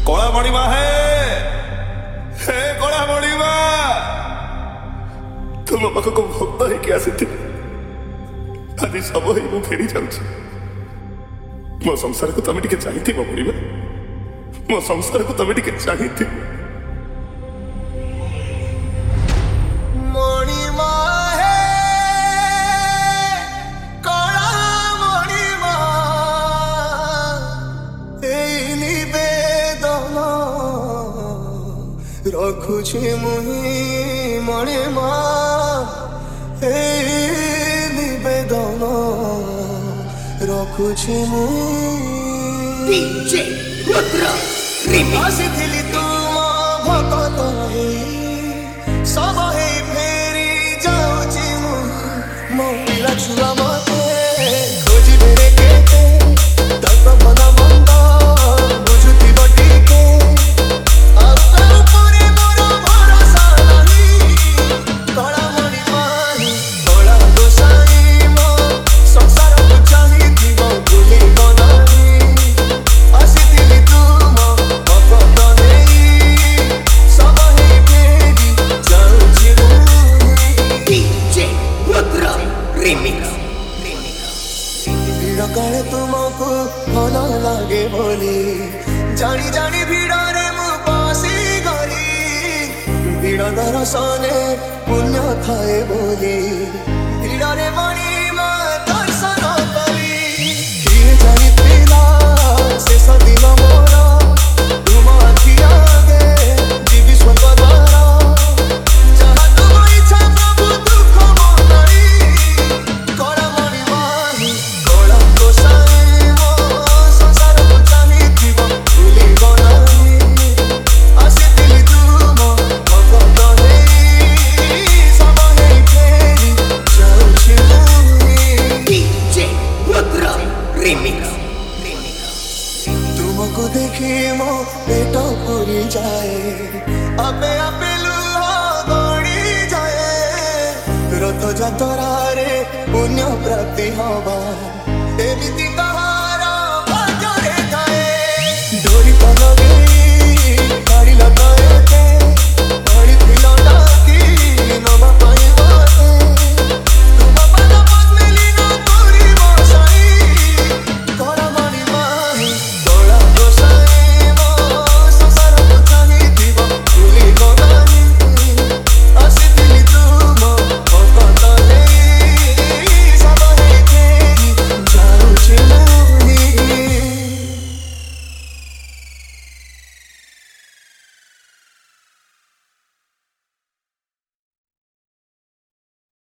कला मणिमा हे कला मणिमा तुम पाखक भक्त होगी आसी आज सब मु फेरी जाऊँ मो संसार को तुम टे चाहिए मणिमा मो संसार को तुम टे चाहिए रखुछि मुहि मणिमा हे निवेदन रखुछि मुहि डीजे रुद्र रिमिक्स आसिथिली तुम भक्त सब हे फेरी जाउछि मो पिला छुआ मते खोजी बेरे केते तत मन मंद बुझुति बटी के काले तुमको भल लगे बोली जानी जानी भिड़े मु पसी गली भिड़ दर्शने पुण्य थाए बोली भिड़े मणिमा दर्शन कली किए जानी पिला शेष दिन मोर तुम आखि आगे जीवी स्वर्ग द्वारा जहाँ तुम इच्छा प्रभु दुख मनरी कला मणिमा तुमको देखी मो पेट पूरी जाए आपे आपे लुह गड़ी जाए रथ जातरा रे पुण्य प्राप्ति हवा